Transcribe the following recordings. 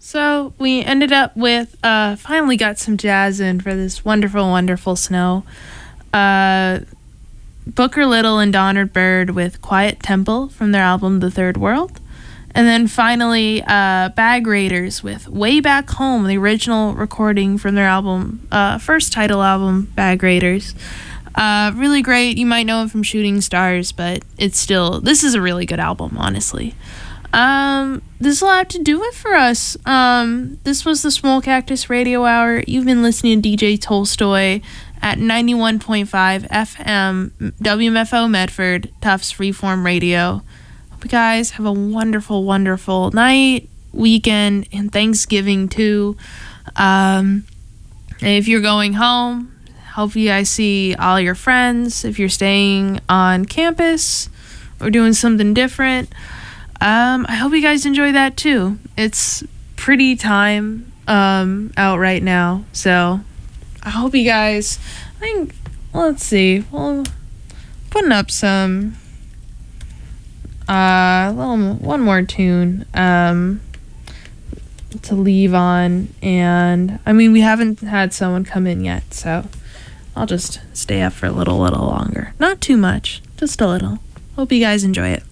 So we ended up with finally got some jazz in for this wonderful, wonderful snow. Booker Little and Donald Byrd with Quiet Temple from their album The Third World. And then finally Bag Raiders with Way Back Home, the original recording from their album, first title album, Bag Raiders. Really great. You might know it from Shooting Stars, but this is a really good album, honestly. This will have to do it for us. This was the Small Cactus Radio Hour. You've been listening to DJ Tolstoy at 91.5 FM, WMFO Medford, Tufts Freeform Radio. Hope you guys have a wonderful, wonderful night, weekend, and Thanksgiving too. If you're going home, hope you guys see all your friends. If you're staying on campus or doing something different, I hope you guys enjoy that too. It's pretty time out right now, so I hope you guys, let's see, well, putting up some one more tune to leave on, and we haven't had someone come in yet, so I'll just stay up for a little longer. Not too much, just a little. Hope you guys enjoy it.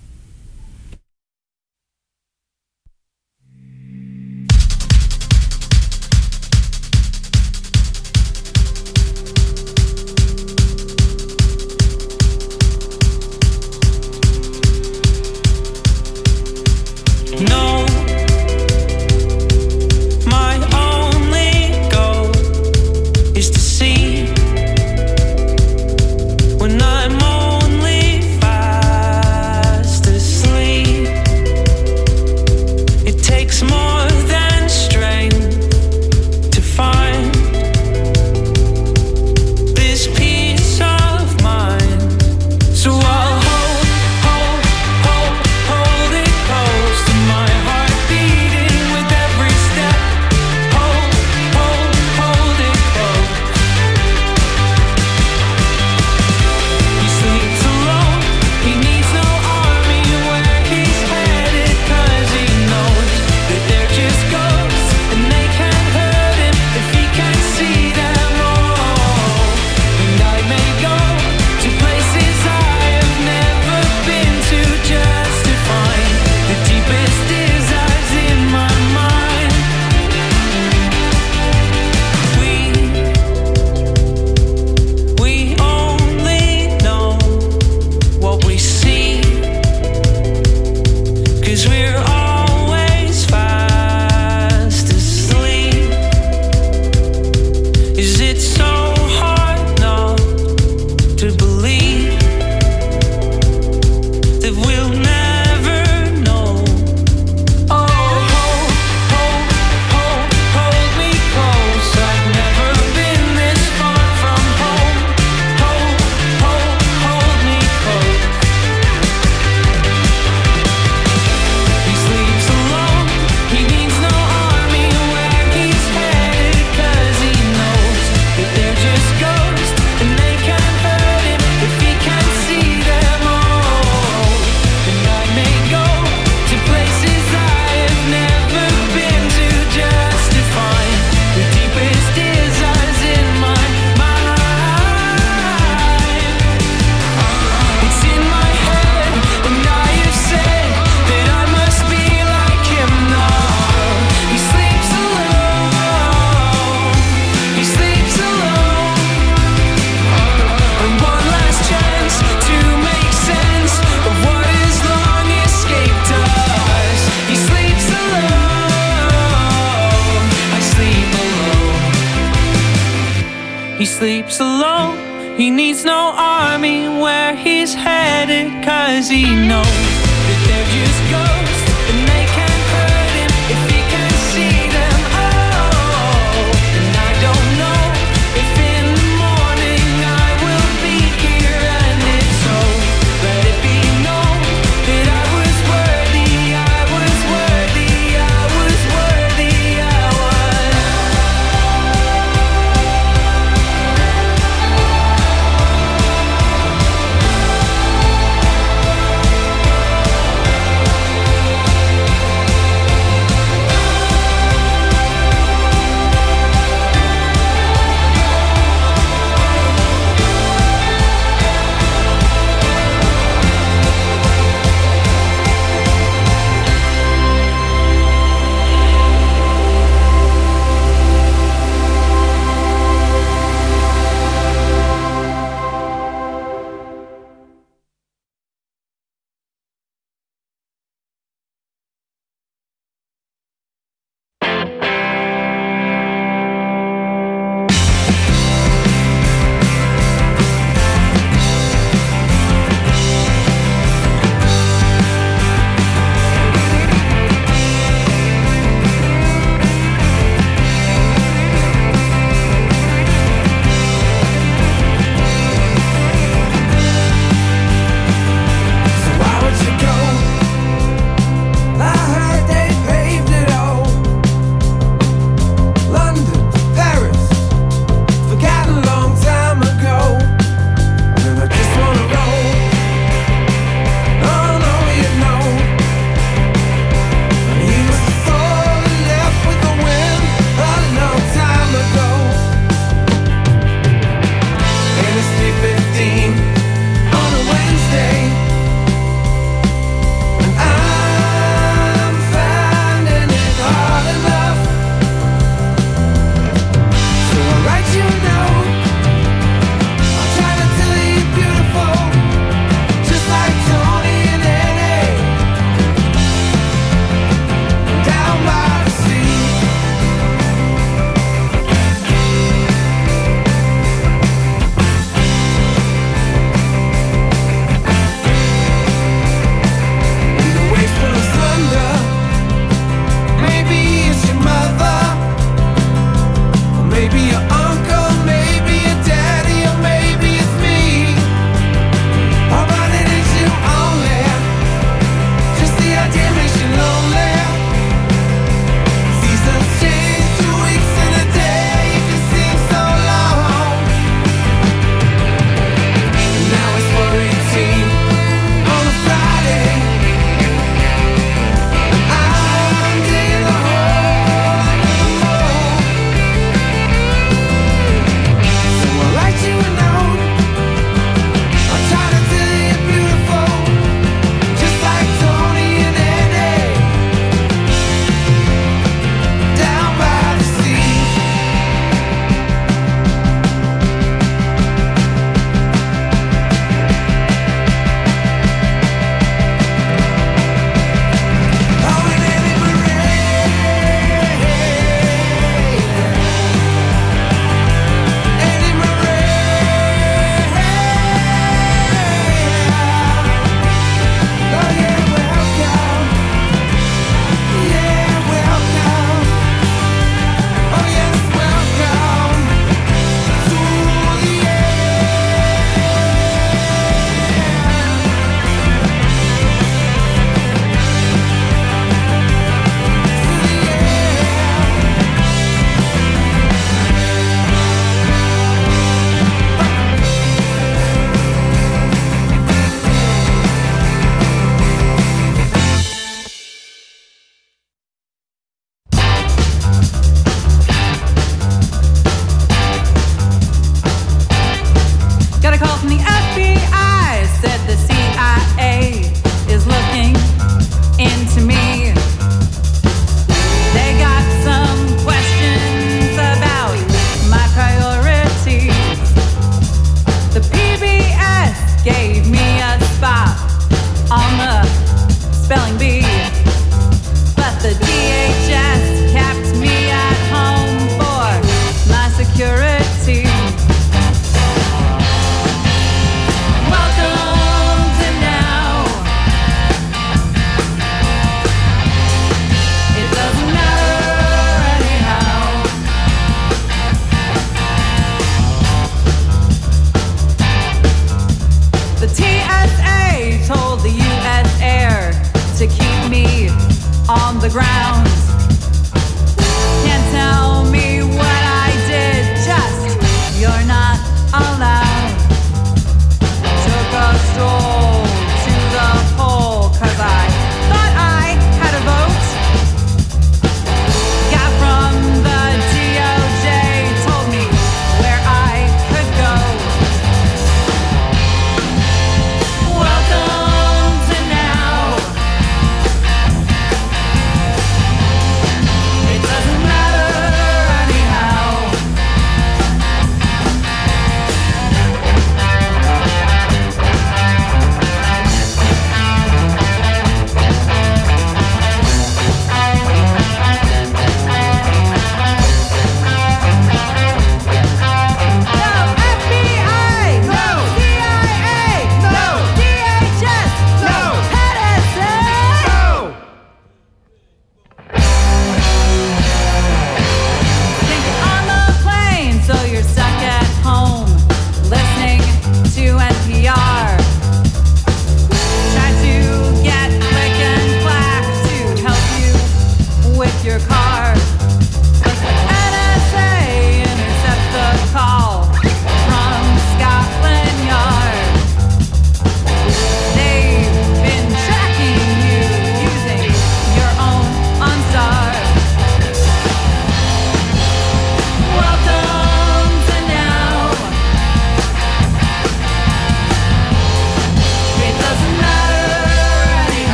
Sleeps alone, he needs no army where he's headed, 'cause he knows that they're just ghosts and they can't hurt him if he can see them. Oh, and I don't know if in the morning I will be here, and if so, let it be known that I was worthy, I was worthy, I was worthy, I was.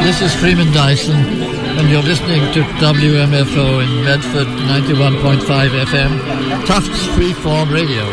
This is Freeman Dyson, and you're listening to WMFO in Medford, 91.5 FM, Tufts Freeform Radio.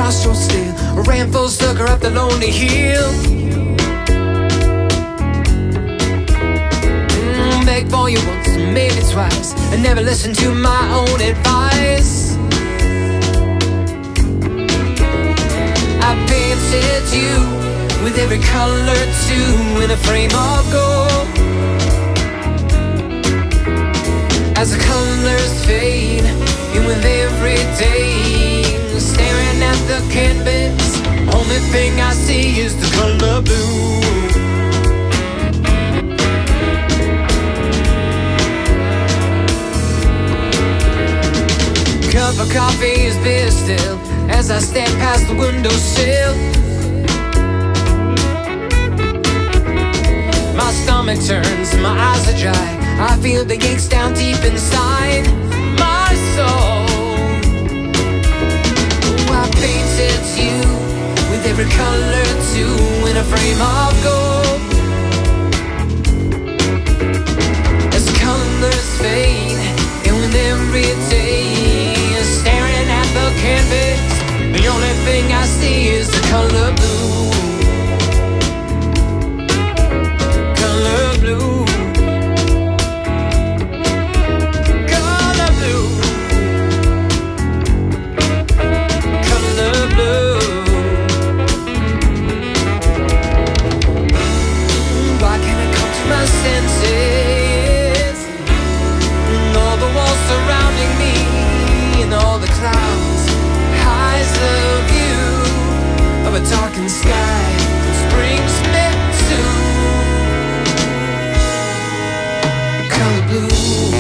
my short still. I ran full sucker up the lonely hill. Begged for you once, maybe twice. I never listened to my own advice. I painted you with every color too, in a frame of gold. As the colors fade, and with every day, staring at the canvas, only thing I see is the color blue. Cup of coffee is bitter still, as I stand past the windowsill. My stomach turns and my eyes are dry. I feel the aches down deep inside my soul. Oh, I painted you with every color too, in a frame of gold. As the colors fade, and with every day, staring at the canvas, the only thing I see is the color blue. Color blue. Color blue. Color blue. Why can't I come to my senses? All the walls surrounding me, and all the clouds hides the view of a darkened sky, which brings me to color blue.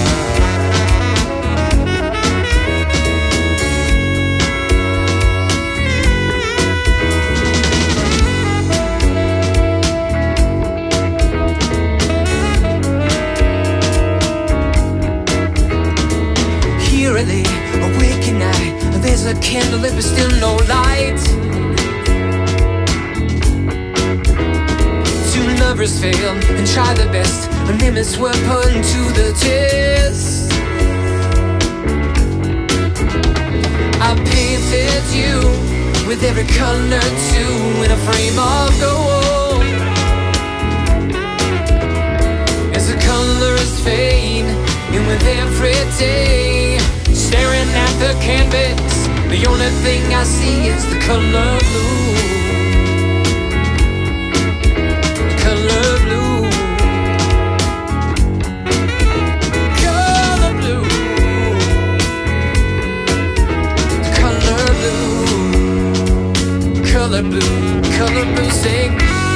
Here I lay, awake at night. There's a candle lit but still no light. Two lovers fail and try their best. Our limits were put to the test. I painted you with every color too, in a frame of gold. As the colors fade, and with every day, staring at the canvas, the only thing I see is the color blue. Color blue. Color blue. Color blue. Color blue. Color blue. Sing.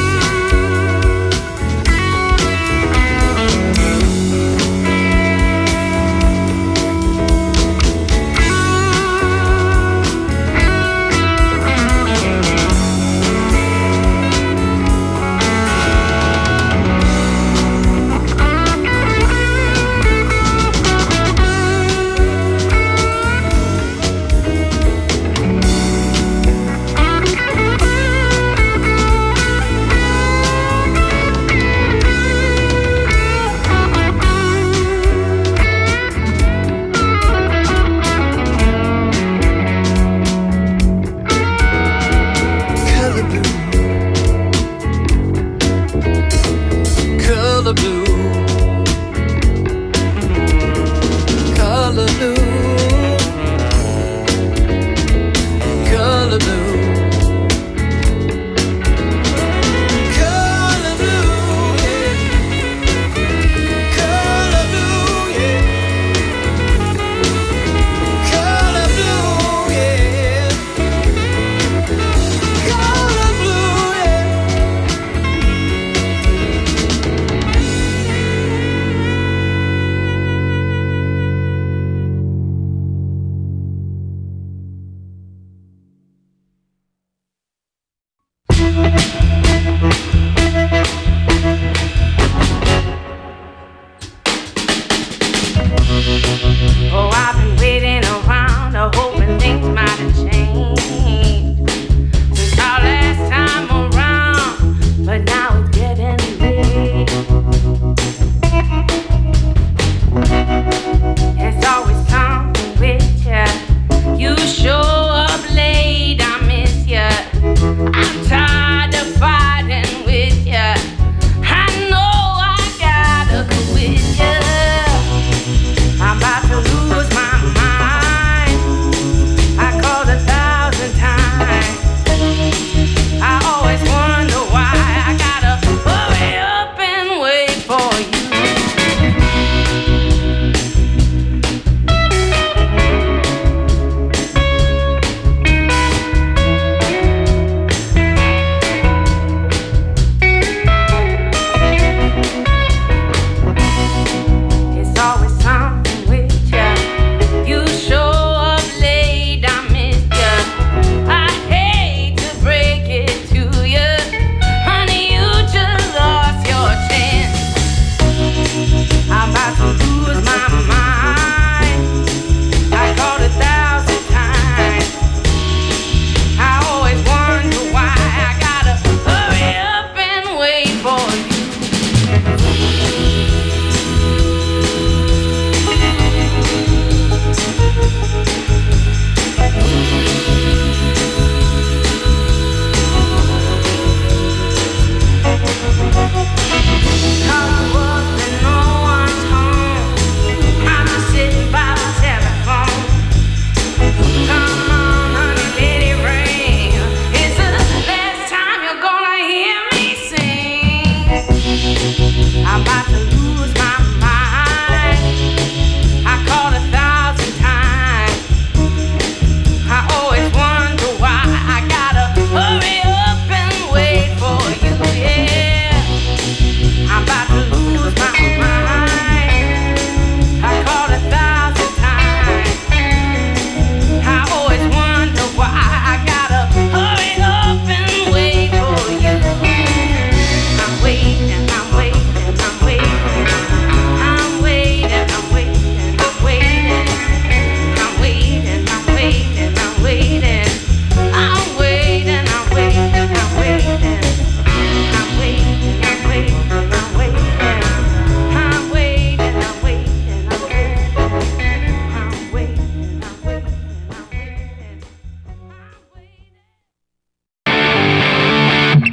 Oh, I've been waiting around, hoping things might have changed since our last time around, but now it's getting late. It's always something with you. You show up late, I miss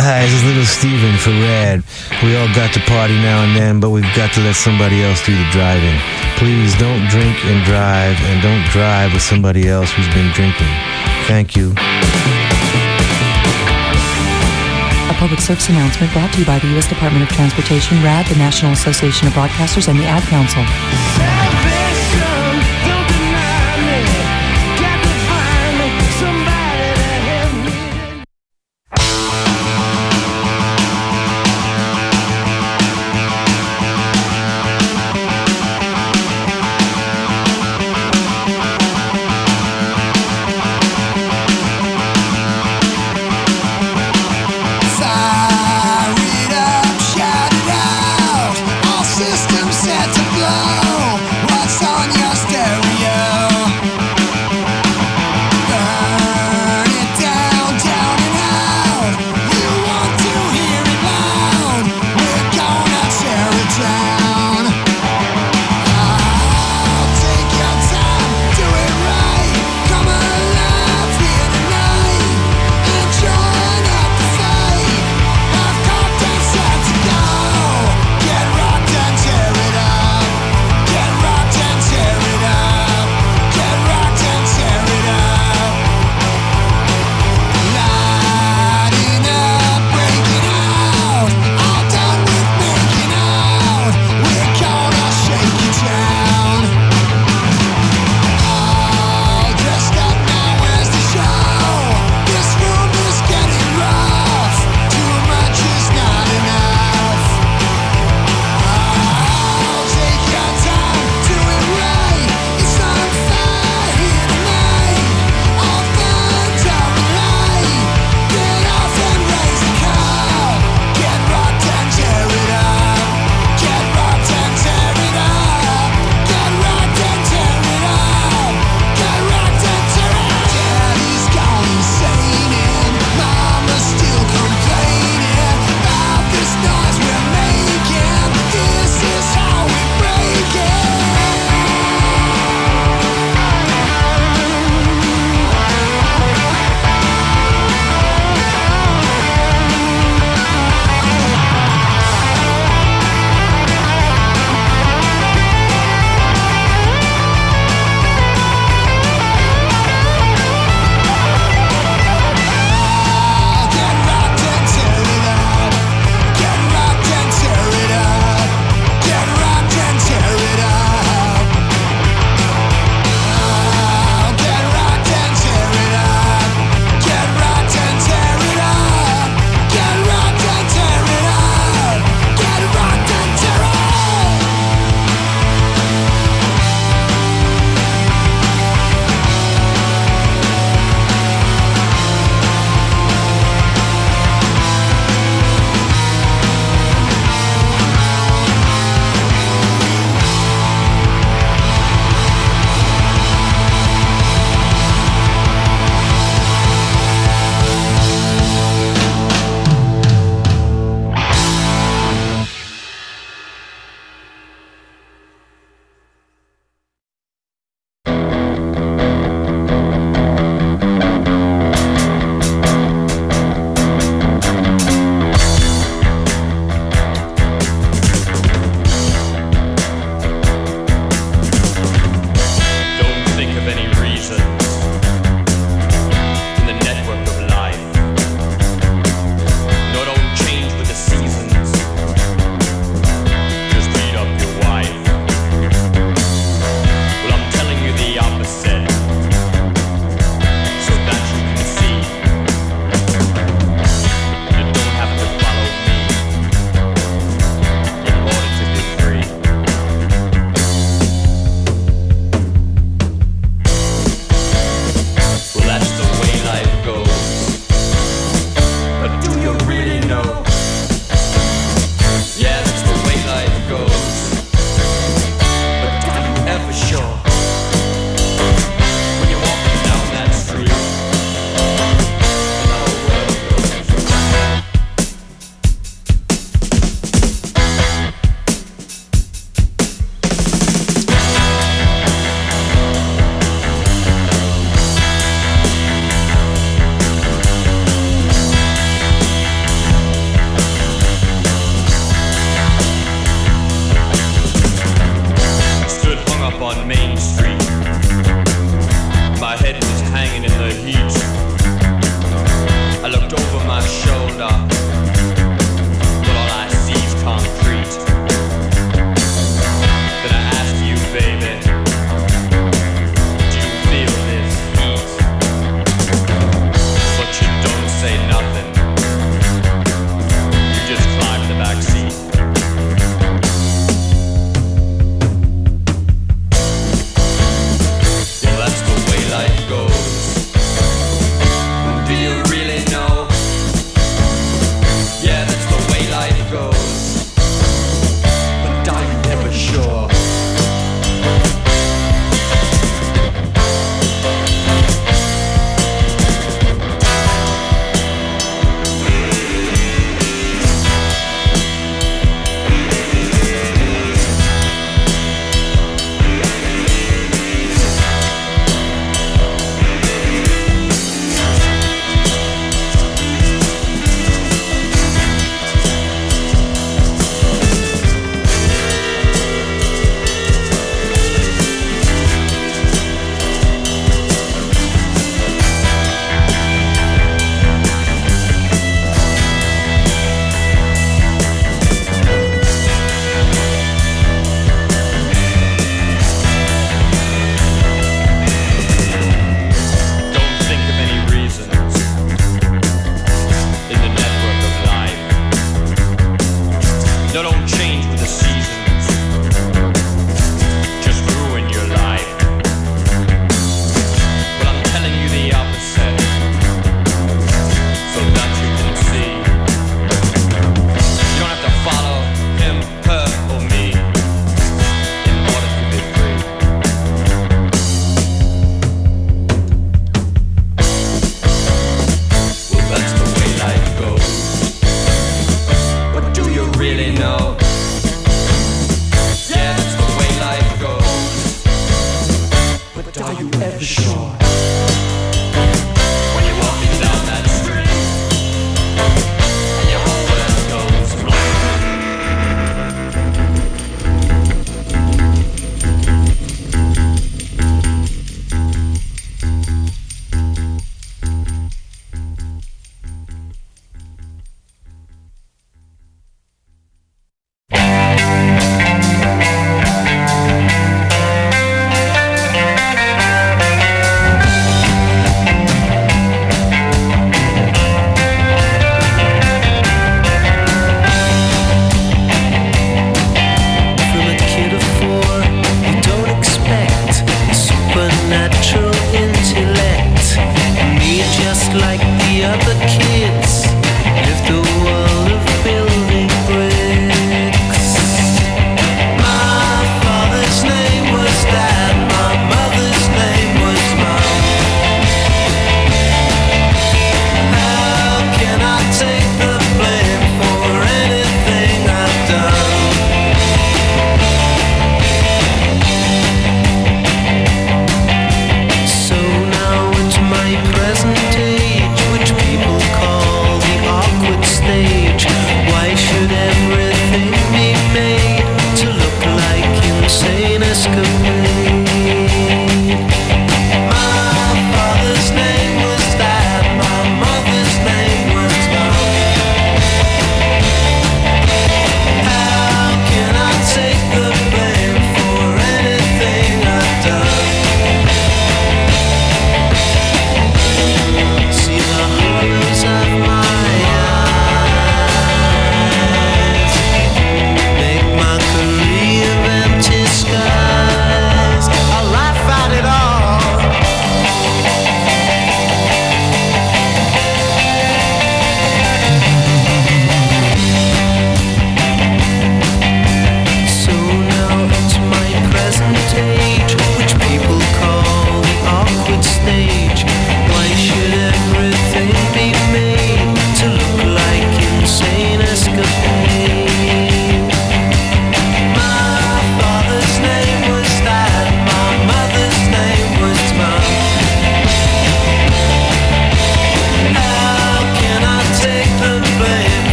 Hi, this is Little Steven for Rad. We all got to party now and then, but we've got to let somebody else do the driving. Please don't drink and drive, and don't drive with somebody else who's been drinking. Thank you. A public service announcement brought to you by the U.S. Department of Transportation, RAD, the National Association of Broadcasters, and the Ad Council. Fire it up, shout it out, all systems set to blow.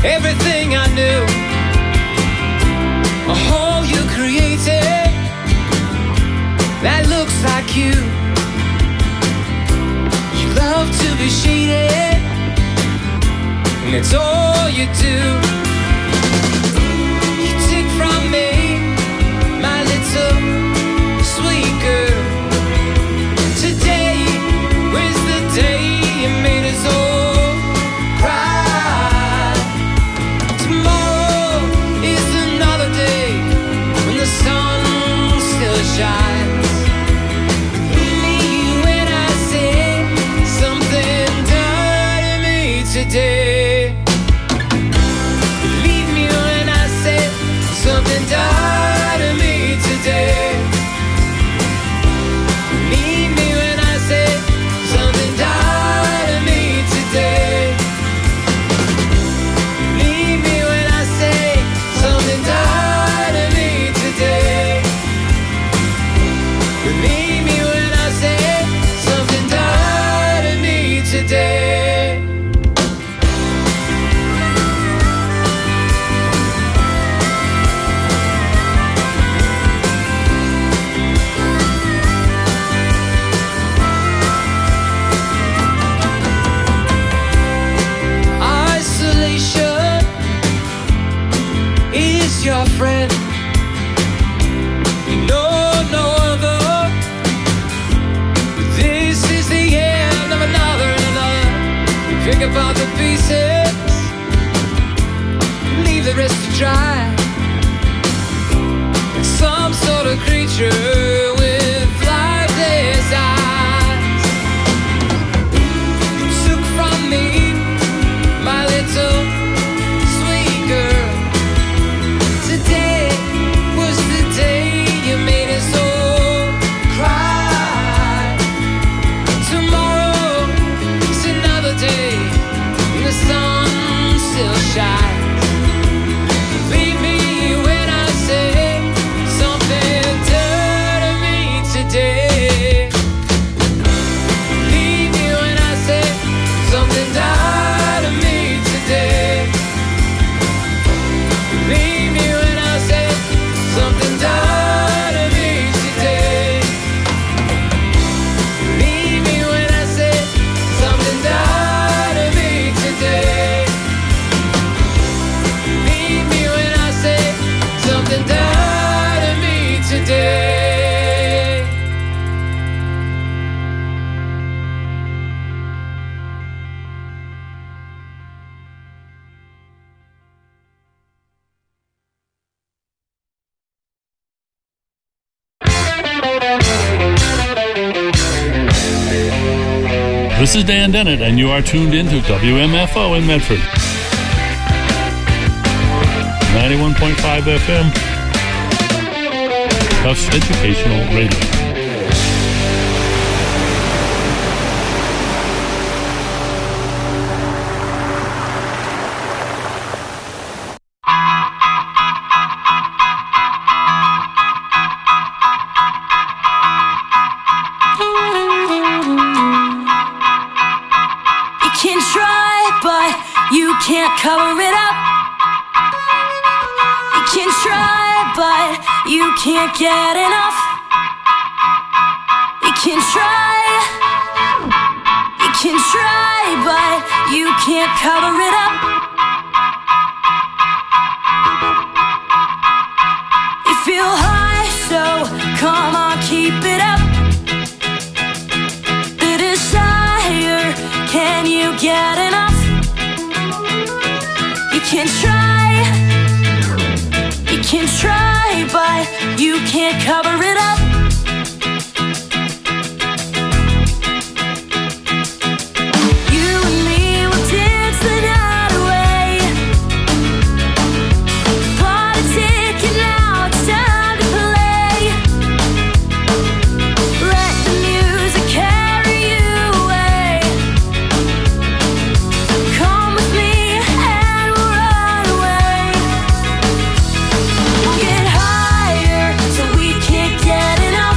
everything I knew, a hole you created that looks like you. You love to be shaded, and it's all you do. You take from me, my little sweet girl. Today was the day you made us all cry. Tomorrow is another day when the sun still shines. Believe me when I say something died in me today. Believe me when I say something died in me today. Believe me when I say something died in me today. Believe me when I say something died in me today. Believe me when I say something died in me today. Isolation is your friend. You know no other. This is the end of another and another. Pick apart the pieces, leave the rest to dry. Some sort of creature with lifeless eyes took from me, my little sweet girl. Today was the day you made us all cry. Tomorrow is another day when the sun still shines. Believe me when I say something died in me today. Believe me when I say something died in me today. Believe me when I say something died in me today. Believe me when I say something died in me today. Believe me when I say something died in me today. This is Dan Dennett, and you are tuned into WMFO in Medford. 91.5 FM, Tufts Educational Radio. You can try, but you can't cover it up. You can try, but you can't get enough. You can try, but you can't cover it up. You feel high, so come on, keep it up. The desire, can you get enough? You can try, but you can't cover it up. You and me will dance the night away. Bought a ticket now, it's time to play. Let the music carry you away. Come with me and we'll run away. We'll get higher so we can't get enough.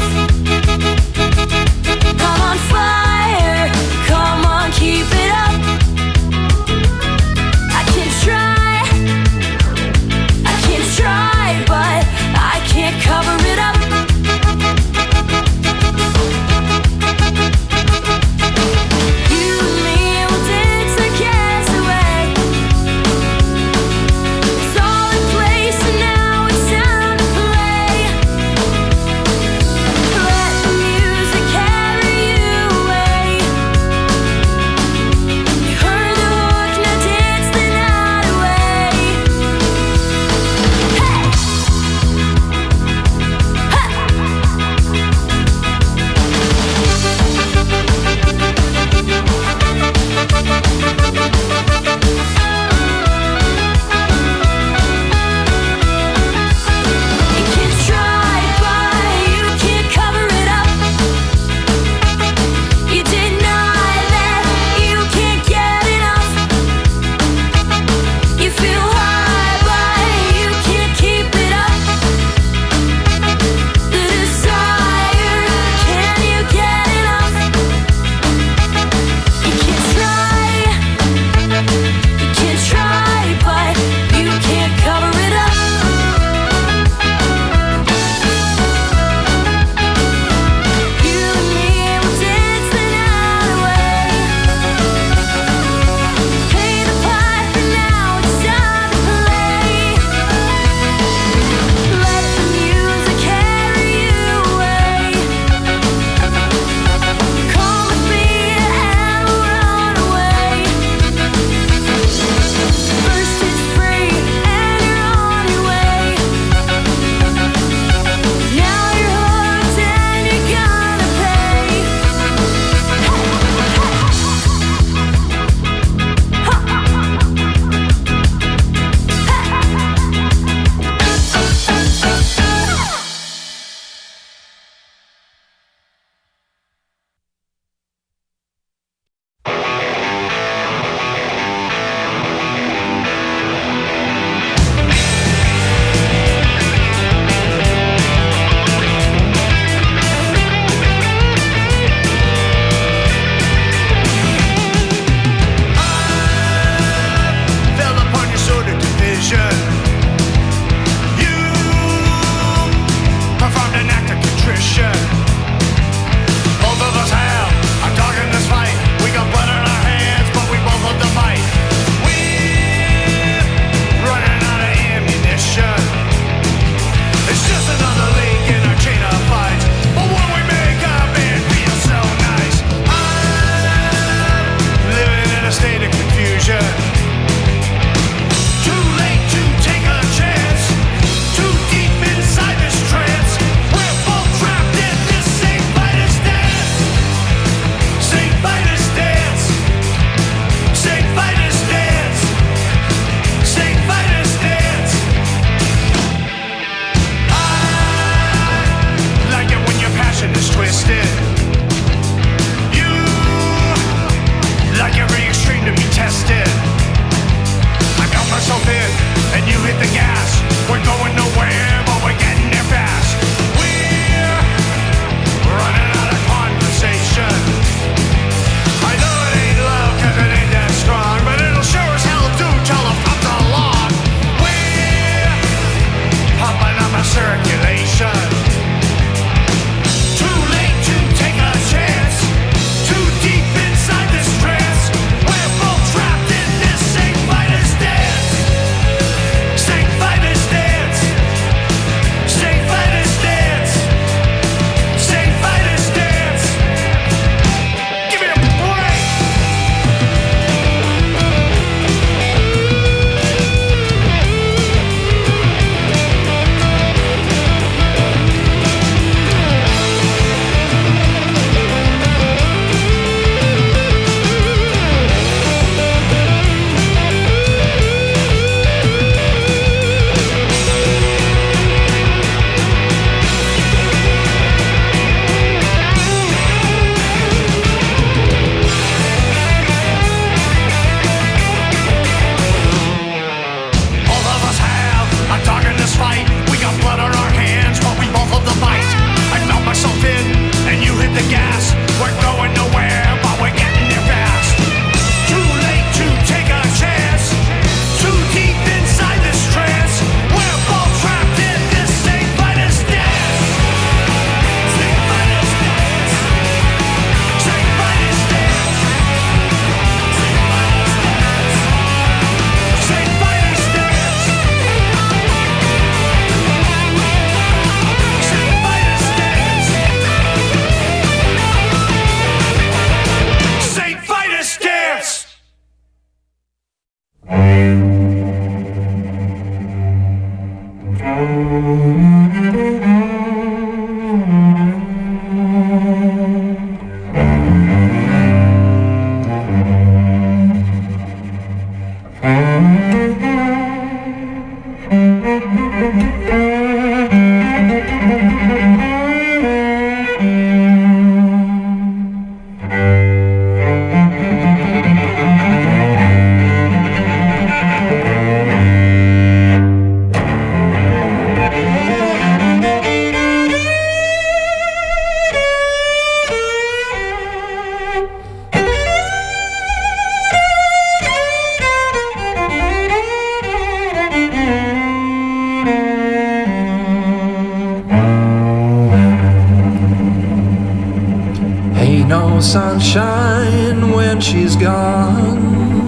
Sunshine when she's gone.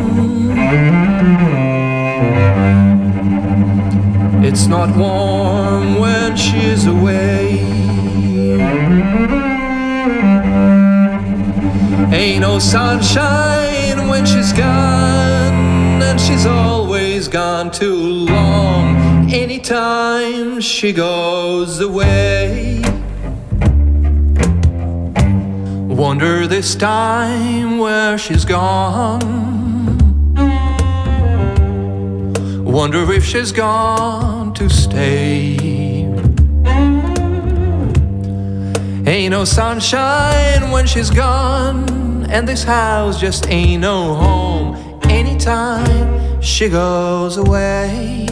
It's not warm when she's away. Ain't no sunshine when she's gone, and she's always gone too long. Anytime she goes away. Wonder this time where she's gone. Wonder if she's gone to stay. Ain't no sunshine when she's gone, and this house just ain't no home. Anytime she goes away.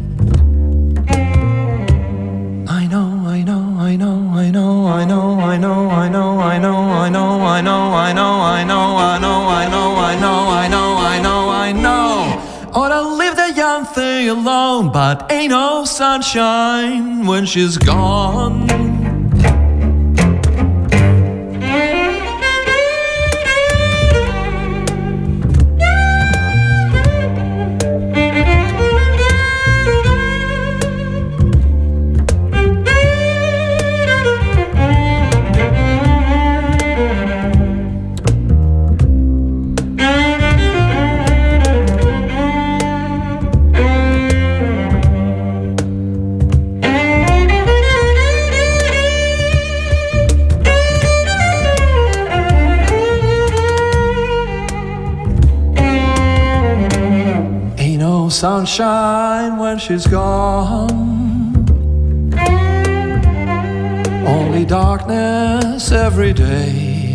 I know, I know, I know, I know, I know, I know, I know, I know, I know, I know, I know, I know, I know, I know, I know, I know, I know, I know. Ought to leave the young thing alone, but ain't no sunshine when she's gone. Sunshine when she's gone. Only darkness every day.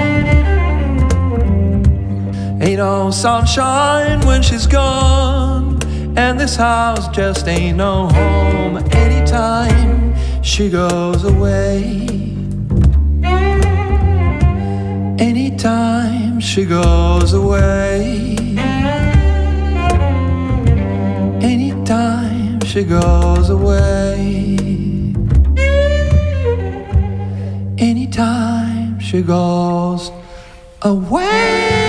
Ain't no sunshine when she's gone, and this house just ain't no home. Anytime she goes away. Anytime she goes away. Anytime she goes away. Anytime she goes away.